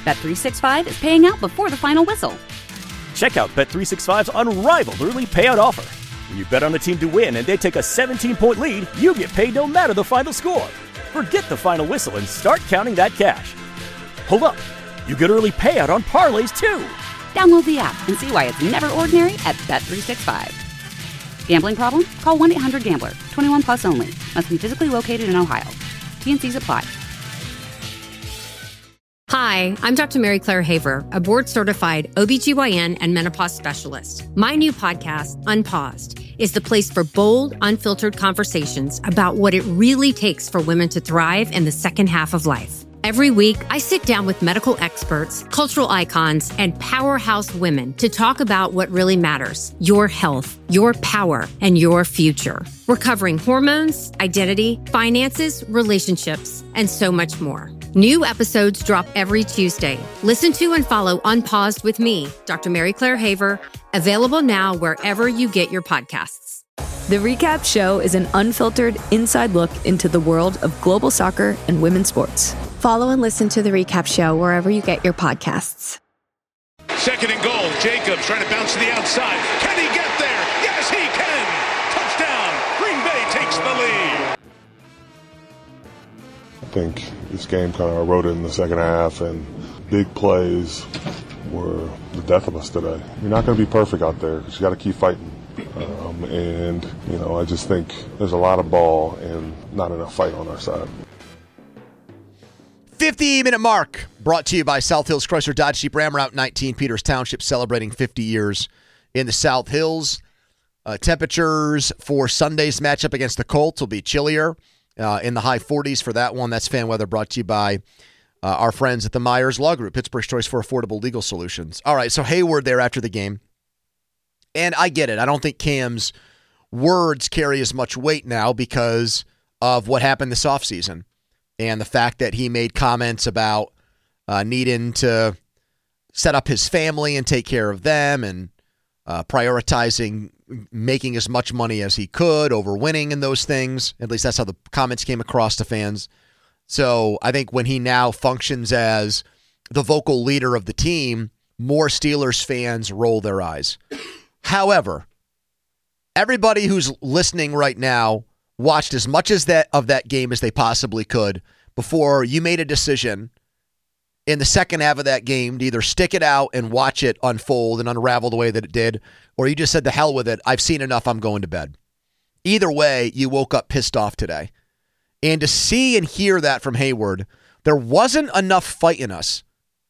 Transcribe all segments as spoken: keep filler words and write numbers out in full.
Bet three sixty-five is paying out before the final whistle. Check out Bet three sixty-five's unrivaled early payout offer. When you bet on a team to win and they take a seventeen-point lead, you get paid no matter the final score. Forget the final whistle and start counting that cash. Hold up. You get early payout on parlays, too. Download the app and see why it's never ordinary at Bet three sixty-five. Gambling problem? Call one eight hundred gambler. twenty-one plus only. Must be physically located in Ohio. T N Cs apply. Hi, I'm Doctor Mary Claire Haver, a board-certified O B G Y N and menopause specialist. My new podcast, Unpaused, is the place for bold, unfiltered conversations about what it really takes for women to thrive in the second half of life. Every week, I sit down with medical experts, cultural icons, and powerhouse women to talk about what really matters: your health, your power, and your future. We're covering hormones, identity, finances, relationships, and so much more. New episodes drop every Tuesday. Listen to and follow Unpaused with me, Doctor Mary Claire Haver, available now wherever you get your podcasts. The Recap Show is an unfiltered, inside look into the world of global soccer and women's sports. Follow and listen to The Recap Show wherever you get your podcasts. Second and goal. Jacobs trying to bounce to the outside. Can he get there? Yes, he can. Touchdown. Green Bay takes the lead. I think this game kind of eroded in the second half, and big plays were the death of us today. You're not going to be perfect out there because you got to keep fighting. Um, and, you know, I just think there's a lot of ball and not enough fight on our side. fifty-minute mark brought to you by South Hills Chrysler Dodge Jeep Ram Route nineteen, Peters Township, celebrating fifty years in the South Hills. Uh, temperatures for Sunday's matchup against the Colts will be chillier uh, in the high forties for that one. That's fan weather brought to you by uh, our friends at the Myers Law Group, Pittsburgh's choice for affordable legal solutions. All right, so Hayward there after the game. And I get it. I don't think Cam's words carry as much weight now because of what happened this offseason and the fact that he made comments about uh, needing to set up his family and take care of them and uh, prioritizing making as much money as he could over winning in those things. At least that's how the comments came across to fans. So I think when he now functions as the vocal leader of the team, more Steelers fans roll their eyes. However, everybody who's listening right now watched as much as that of that game as they possibly could before you made a decision in the second half of that game to either stick it out and watch it unfold and unravel the way that it did, or you just said, the hell with it, I've seen enough, I'm going to bed. Either way, you woke up pissed off today. And to see and hear that from Hayward, there wasn't enough fight in us.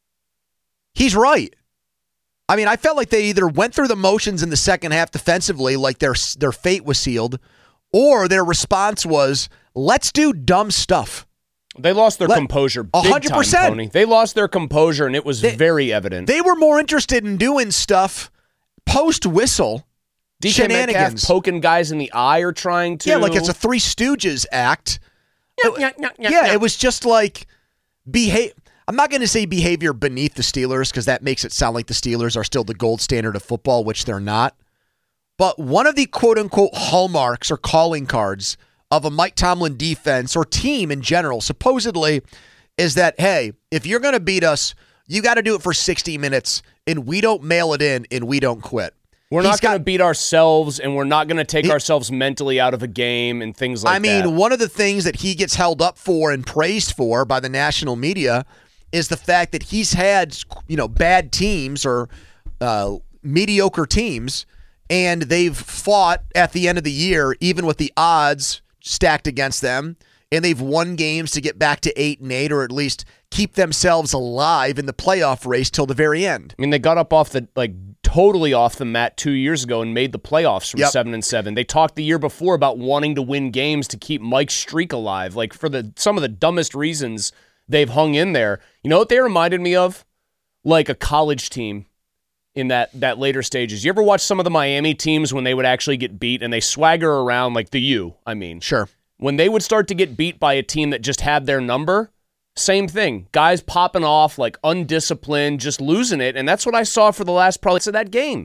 He's right. I mean, I felt like they either went through the motions in the second half defensively, like their their fate was sealed, or their response was, let's do dumb stuff. They lost their Let, composure big one hundred percent. time, Tony. They lost their composure, and it was they, very evident. They were more interested in doing stuff post-whistle. D K shenanigans. Metcalf poking guys in the eye or trying to. Yeah, like it's a Three Stooges act. Yeah, it, yeah, yeah, yeah, yeah yeah. it was just like behave. I'm not going to say behavior beneath the Steelers because that makes it sound like the Steelers are still the gold standard of football, which they're not. But one of the quote-unquote hallmarks or calling cards of a Mike Tomlin defense or team in general, supposedly, is that, hey, if you're going to beat us, you got to do it for sixty minutes, and we don't mail it in, and we don't quit. We're He's not going to got, beat ourselves, and we're not going to take he, ourselves mentally out of a game and things like I mean, that. one of the things that he gets held up for and praised for by the national media is the fact that he's had, you know, bad teams or uh, mediocre teams, and they've fought at the end of the year, even with the odds stacked against them, and they've won games to get back to eight and eight, or at least keep themselves alive in the playoff race till the very end. I mean, they got up off the like totally off the mat two years ago and made the playoffs from Yep. seven and seven. They talked the year before about wanting to win games to keep Mike's streak alive, like for the some of the dumbest reasons they've hung in there. You know what they reminded me of? Like a college team in that that later stages. You ever watch some of the Miami teams when they would actually get beat and they swagger around, like the U, I mean. Sure. When they would start to get beat by a team that just had their number, same thing. Guys popping off, like undisciplined, just losing it, and that's what I saw for the last probably of that game.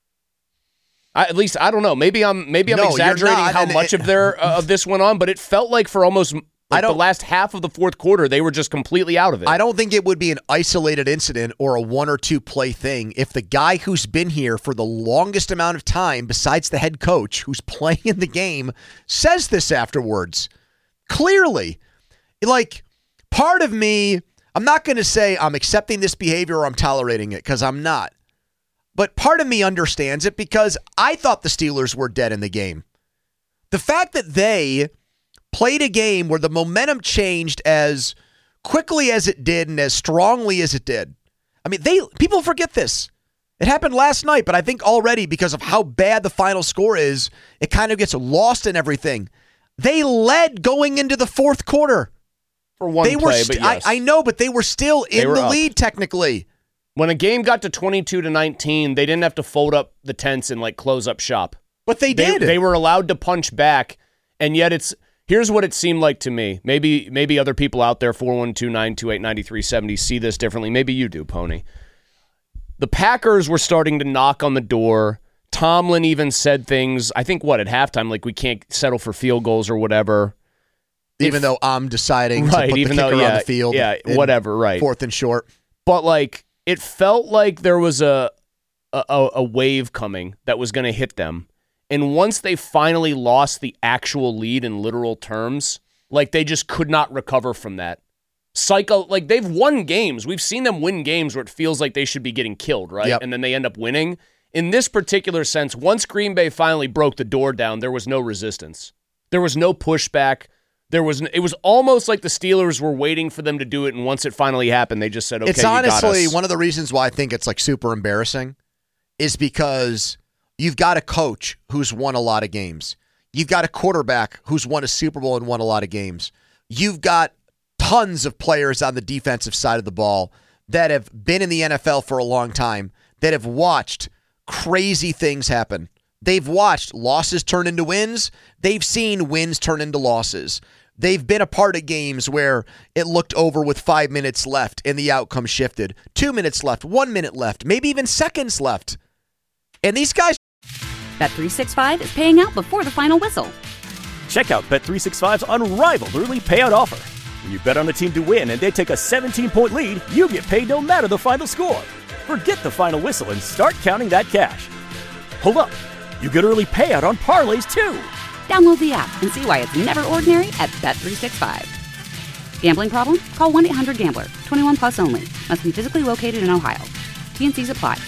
I, at least I don't know. Maybe I'm maybe I'm No, exaggerating you're not, how and much it, of their uh, of this went on, but it felt like for almost Like I don't, the last half of the fourth quarter, they were just completely out of it. I don't think it would be an isolated incident or a one or two play thing if the guy who's been here for the longest amount of time, besides the head coach who's playing in the game, says this afterwards. Clearly. Like, part of me, I'm not going to say I'm accepting this behavior or I'm tolerating it, because I'm not. But part of me understands it, because I thought the Steelers were dead in the game. The fact that they played a game where the momentum changed as quickly as it did and as strongly as it did. I mean, they people forget this. It happened last night, but I think already because of how bad the final score is, it kind of gets lost in everything. They led going into the fourth quarter. For one they play, were st- but yes. I, I know, but they were still in were the up. lead technically. When a game got to twenty-two to nineteen, they didn't have to fold up the tents and like close up shop. But they did. They, they were allowed to punch back, and yet it's here's what it seemed like to me. Maybe maybe other people out there, four one two, nine two eight, nine three seven zero, see this differently. Maybe you do, Pony. The Packers were starting to knock on the door. Tomlin even said things, I think, what, at halftime, like we can't settle for field goals or whatever. Even if, though I'm deciding right, to put even the kicker though, yeah, on the field. Yeah, whatever, right. Fourth and short. But, like, it felt like there was a a, a wave coming that was going to hit them. And once they finally lost the actual lead in literal terms, like, they just could not recover from that. Psycho, like, they've won games. We've seen them win games where it feels like they should be getting killed, right? Yep. And then they end up winning. In this particular sense, once Green Bay finally broke the door down, there was no resistance. There was no pushback. There was. It was almost like the Steelers were waiting for them to do it, and once it finally happened, they just said, okay, it's you got honestly us. One of the reasons why I think it's like super embarrassing is because you've got a coach who's won a lot of games. You've got a quarterback who's won a Super Bowl and won a lot of games. You've got tons of players on the defensive side of the ball that have been in the N F L for a long time, that have watched crazy things happen. They've watched losses turn into wins. They've seen wins turn into losses. They've been a part of games where it looked over with five minutes left and the outcome shifted. Two minutes left, one minute left, maybe even seconds left. And these guys... Bet three sixty-five is paying out before the final whistle. Check out Bet three sixty-five's unrivaled early payout offer. When you bet on a team to win and they take a seventeen-point lead, you get paid no matter the final score. Forget the final whistle and start counting that cash. Hold up. You get early payout on parlays, too. Download the app and see why it's never ordinary at Bet three sixty-five. Gambling problem? Call one eight hundred gambler. twenty-one plus only. Must be physically located in Ohio. T N Cs apply.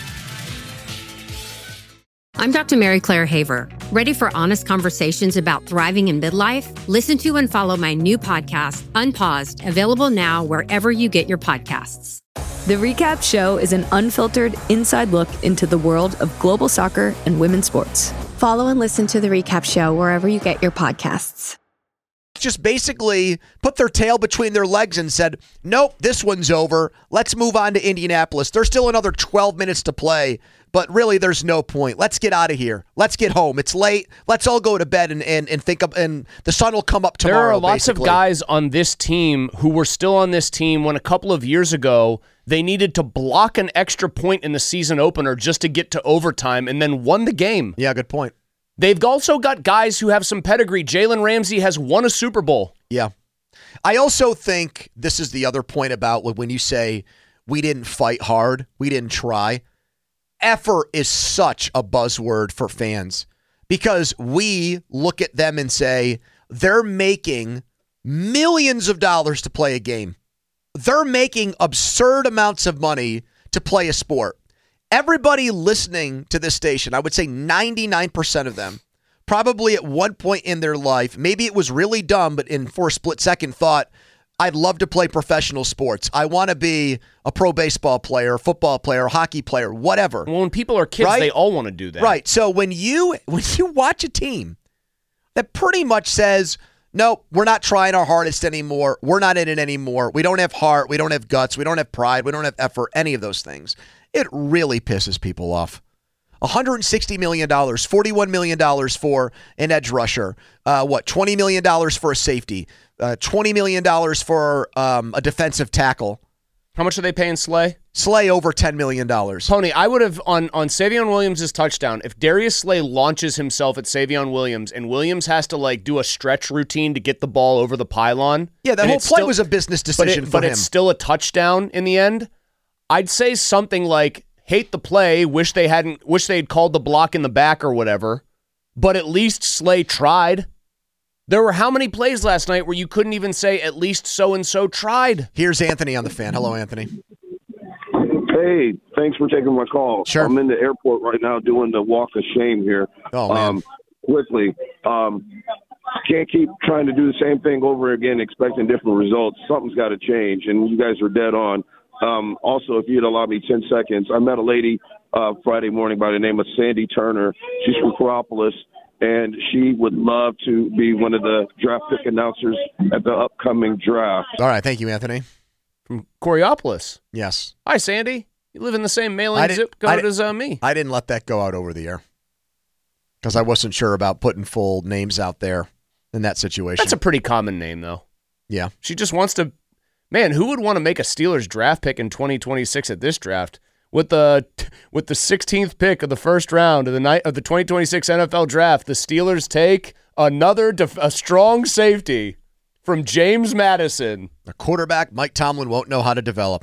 I'm Doctor Mary Claire Haver. Ready for honest conversations about thriving in midlife? Listen to and follow my new podcast, Unpaused, available now wherever you get your podcasts. The Recap Show is an unfiltered inside look into the world of global soccer and women's sports. Follow and listen to The Recap Show wherever you get your podcasts. Just basically put their tail between their legs and said, nope, this one's over. Let's move on to Indianapolis. There's still another twelve minutes to play, but really there's no point. Let's get out of here. Let's get home. It's late. Let's all go to bed and, and, and think of, and the sun will come up tomorrow. There are lots basically. of guys on this team who were still on this team when a couple of years ago they needed to block an extra point in the season opener just to get to overtime and then won the game. Yeah, good point. They've also got guys who have some pedigree. Jalen Ramsey has won a Super Bowl. Yeah. I also think this is the other point about when you say we didn't fight hard, we didn't try. Effort is such a buzzword for fans because we look at them and say they're making millions of dollars to play a game. They're making absurd amounts of money to play a sport. Everybody listening to this station, I would say ninety-nine percent of them, probably at one point in their life, maybe it was really dumb, but in for a split second thought, I'd love to play professional sports. I want to be a pro baseball player, football player, hockey player, whatever. Well, when people are kids, right? They all want to do that. Right. So when you when you watch a team that pretty much says, nope, we're not trying our hardest anymore. We're not in it anymore. We don't have heart. We don't have guts. We don't have pride. We don't have effort, any of those things. It really pisses people off. one hundred sixty million dollars, forty-one million dollars for an edge rusher. Uh, what, twenty million dollars for a safety. Uh, twenty million dollars for um, a defensive tackle. How much are they paying Slay? Slay over ten million dollars. Pony, I would have, on, on Savion Williams' touchdown, if Darius Slay launches himself at Savion Williams and Williams has to like do a stretch routine to get the ball over the pylon. Yeah, that whole play still, was a business decision but it, for but him. But it's still a touchdown in the end. I'd say something like, hate the play, wish they hadn't, wish they'd called the block in the back or whatever, but at least Slay tried. There were how many plays last night where you couldn't even say at least so-and-so tried? Here's Anthony on the fan. Hello, Anthony. Hey, thanks for taking my call. Sure. I'm in the airport right now doing the walk of shame here. Oh, man. Um, quickly, um, can't keep trying to do the same thing over again, expecting different results. Something's got to change, and you guys are dead on. Um, also, if you'd allow me ten seconds, I met a lady uh, Friday morning by the name of Sandy Turner. She's from Coraopolis, and she would love to be one of the draft pick announcers at the upcoming draft. All right, thank you, Anthony. From Coraopolis. Yes. Hi, Sandy. You live in the same mailing zip code as uh, me. I didn't let that go out over the air because I wasn't sure about putting full names out there in that situation. That's a pretty common name, though. Yeah. She just wants to... Man, who would want to make a Steelers draft pick in twenty twenty-six at this draft? With the with the sixteenth pick of the first round of the night of the twenty twenty-six N F L draft, the Steelers take another def- a strong safety from James Madison. A quarterback Mike Tomlin won't know how to develop.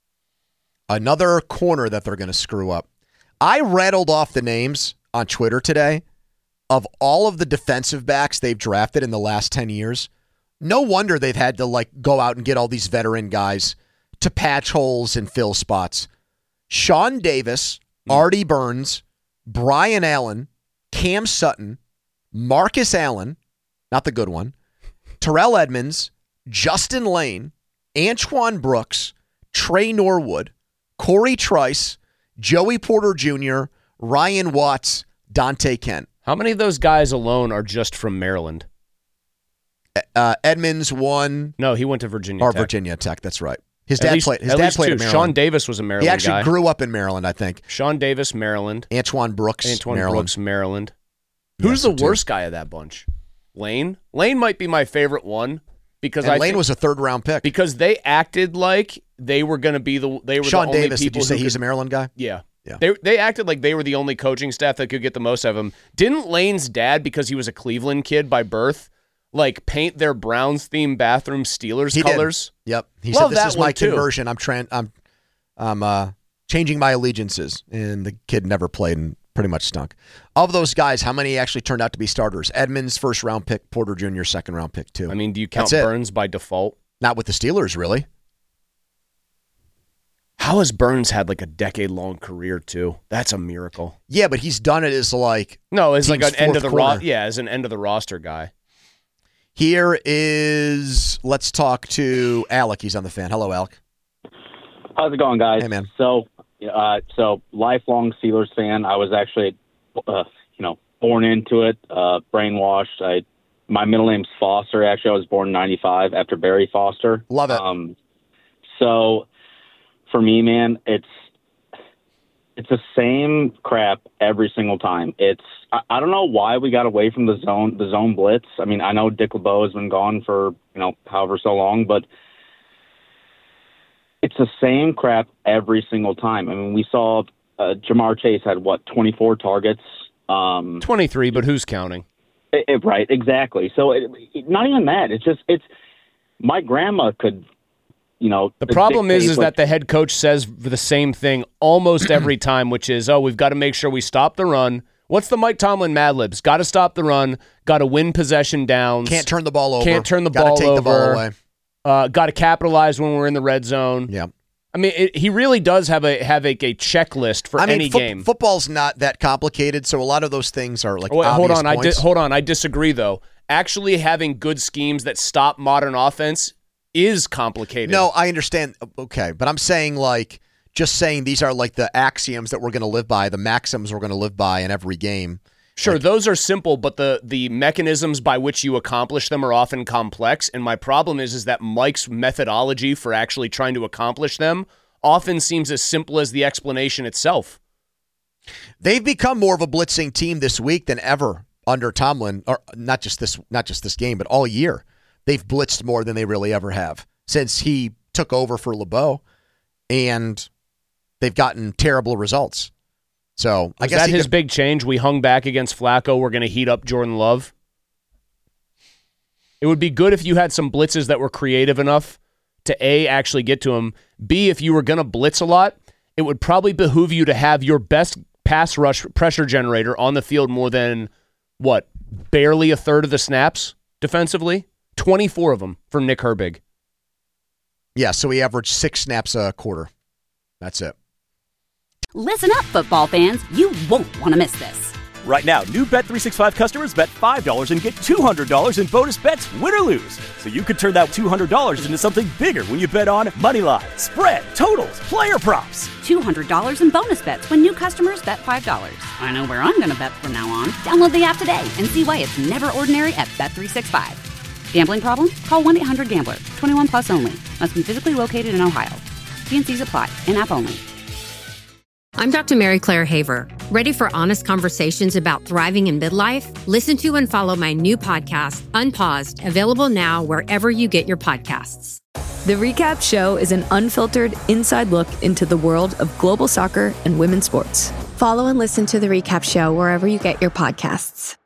Another corner that they're going to screw up. I rattled off the names on Twitter today of all of the defensive backs they've drafted in the last ten years. No wonder they've had to like go out and get all these veteran guys to patch holes and fill spots. Sean Davis, mm. Artie Burns, Brian Allen, Cam Sutton, Marcus Allen, not the good one, Terrell Edmonds, Justin Lane, Antoine Brooks, Trey Norwood, Corey Trice, Joey Porter Junior, Ryan Watts, Dante Kent. How many of those guys alone are just from Maryland? Uh, Edmonds won. No, he went to Virginia or Tech. Virginia Tech, that's right. His at dad least, played. His at dad least played two. at Maryland. Sean Davis was a Maryland guy. He actually guy. grew up in Maryland, I think. Sean Davis, Maryland. Antoine Brooks, Antoine Maryland. Brooks, Maryland. Who's yes, the worst guy of that bunch? Lane. Lane might be my favorite one because and I Lane think, was a third round pick because they acted like they were going to be the they were Sean the only Davis. people. Did you say who he's could, a Maryland guy? Yeah. Yeah. They they acted like they were the only coaching staff that could get the most out of him. Didn't Lane's dad, because he was a Cleveland kid by birth, like paint their Browns themed bathroom Steelers he colors? Did. Yep. He Love said, "This that is my one, too. conversion. I'm trying. I'm, I'm uh, changing my allegiances." And the kid never played and pretty much stunk. Of those guys, how many actually turned out to be starters? Edmonds, first round pick. Porter Junior, second round pick too. I mean, do you count That's it. Burns by default? Not with the Steelers, really. How has Burns had like a decade long career too? That's a miracle. Yeah, but he's done it as like no, as like team's an end of fourth the ro- corner. yeah, as an end of the roster guy. Here is, let's talk to Alec. He's on the fan. Hello, Alec. How's it going, guys? Hey, man. So, uh, so lifelong Steelers fan. I was actually, uh, you know, born into it, uh, brainwashed. I, my middle name's Foster. Actually, I was born in ninety-five after Barry Foster. Love it. Um, so, for me, man, it's it's the same crap every single time. It's I, I don't know why we got away from the zone the zone blitz. I mean, I know Dick LeBeau has been gone for you know however so long, but it's the same crap every single time. I mean, we saw uh, Jamar Chase had what twenty-four targets. Um, twenty-three, but who's counting? It, it, right, exactly. So it, it, not even that. It's just it's my grandma could. You know, the problem is, is that the head coach says the same thing almost every time, which is, oh, we've got to make sure we stop the run. What's the Mike Tomlin Mad Libs? Got to stop the run. Got to win possession downs. Can't turn the ball over. Can't turn the Gotta ball take over. the ball away. Uh, got to capitalize when we're in the red zone. Yeah. I mean, it, he really does have a have a, a checklist for I mean, any fo- game. Football's not that complicated, so a lot of those things are like Wait, obvious hold on, I points. di- hold on. I disagree, though. Actually having good schemes that stop modern offense is complicated. No, I understand. Okay, but I'm saying like just saying these are like the axioms that we're going to live by, the maxims we're going to live by in every game. Sure, like, those are simple, but the the mechanisms by which you accomplish them are often complex. And my problem is, is that Mike's methodology for actually trying to accomplish them often seems as simple as the explanation itself. They've become more of a blitzing team this week than ever under Tomlin, or not just this, not just this game, but all year. They've blitzed more than they really ever have since he took over for LeBeau. and they've gotten terrible results. So I Was guess that his could, big change? We hung back against Flacco. We're going to heat up Jordan Love. It would be good if you had some blitzes that were creative enough to A, actually get to him. B, if you were going to blitz a lot, it would probably behoove you to have your best pass rush pressure generator on the field more than, what, barely a third of the snaps defensively? twenty-four of them from Nick Herbig. Yeah, so he averaged six snaps a quarter. That's it. Listen up, football fans. You won't want to miss this. Right now, new Bet three sixty-five customers bet five dollars and get two hundred dollars in bonus bets, win or lose. So you could turn that two hundred dollars into something bigger when you bet on money line, spread, totals, player props. two hundred dollars in bonus bets when new customers bet five dollars. I know where I'm going to bet from now on. Download the app today and see why it's never ordinary at Bet three sixty-five. Gambling problem? Call one eight hundred gambler. twenty-one plus only. Must be physically located in Ohio. T and C's apply. In-app only. I'm Doctor Mary Claire Haver. Ready for honest conversations about thriving in midlife? Listen to and follow my new podcast, Unpaused, available now wherever you get your podcasts. The Recap Show is an unfiltered, inside look into the world of global soccer and women's sports. Follow and listen to The Recap Show wherever you get your podcasts.